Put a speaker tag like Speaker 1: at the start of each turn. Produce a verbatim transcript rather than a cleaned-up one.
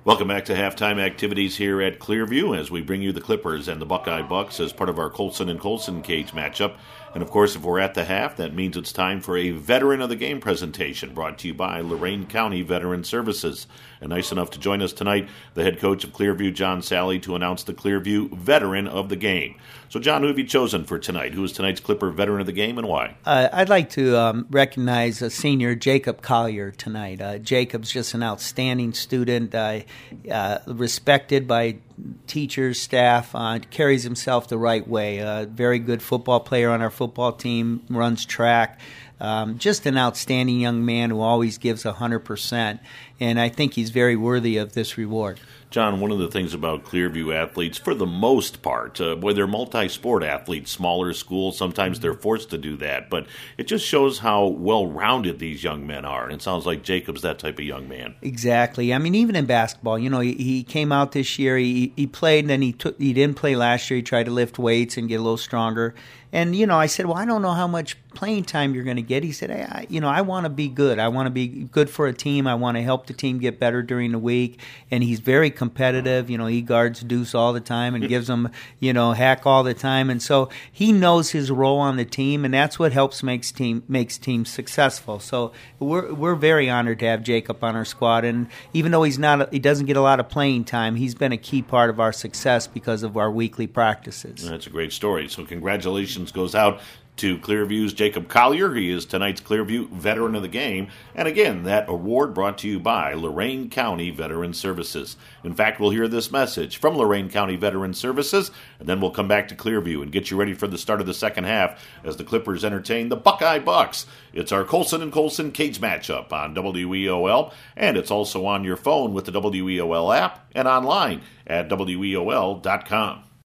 Speaker 1: Welcome back to Halftime Activities here at Clearview as we bring you the Clippers and the Buckeye Bucks as part of our Colson and Colson cage matchup. And, of course, if we're at the half, that means it's time for a Veteran of the Game presentation brought to you by Lorain County Veteran Services. And nice enough to join us tonight, the head coach of Clearview, John Sally, to announce the Clearview Veteran of the Game. So, John, who have you chosen for tonight? Who is tonight's Clipper Veteran of the Game and why?
Speaker 2: Uh, I'd like to um, recognize a senior, Jacob Collier, tonight. Uh, Jacob's just an outstanding student, uh, uh, respected by teachers, staff, uh, carries himself the right way. A uh, very good football player on our football team, runs track. Um, just an outstanding young man who always gives one hundred percent, and I think he's very worthy of this reward.
Speaker 1: John, one of the things about Clearview athletes, for the most part, uh, boy, they're multi-sport athletes, smaller schools, sometimes they're forced to do that, but it just shows how well-rounded these young men are, and it sounds like Jacob's that type of young man.
Speaker 2: Exactly. I mean, even in basketball, you know, he, he came out this year, he, he played, and then he, took, he didn't play last year, he tried to lift weights and get a little stronger. And, you know, I said, well, I don't know how much playing time you're going to get. He said, hey, I, you know, I want to be good. I want to be good for a team. I want to help the team get better during the week. And he's very competitive. You know, he guards Deuce all the time and gives them, you know, hack all the time. And so he knows his role on the team, and that's what helps makes team makes teams successful. So we're we're very honored to have Jacob on our squad. And even though he's not, he doesn't get a lot of playing time, he's been a key part of our success because of our weekly practices.
Speaker 1: That's a great story. So congratulations goes out to Clearview's Jacob Collier. He is tonight's Clearview Veteran of the Game. And again, that award brought to you by Lorain County Veteran Services. In fact, we'll hear this message from Lorain County Veteran Services, and then we'll come back to Clearview and get you ready for the start of the second half as the Clippers entertain the Buckeye Bucks. It's our Colson and Colson cage matchup on W E O L, and it's also on your phone with the W E O L app and online at W E O L dot com.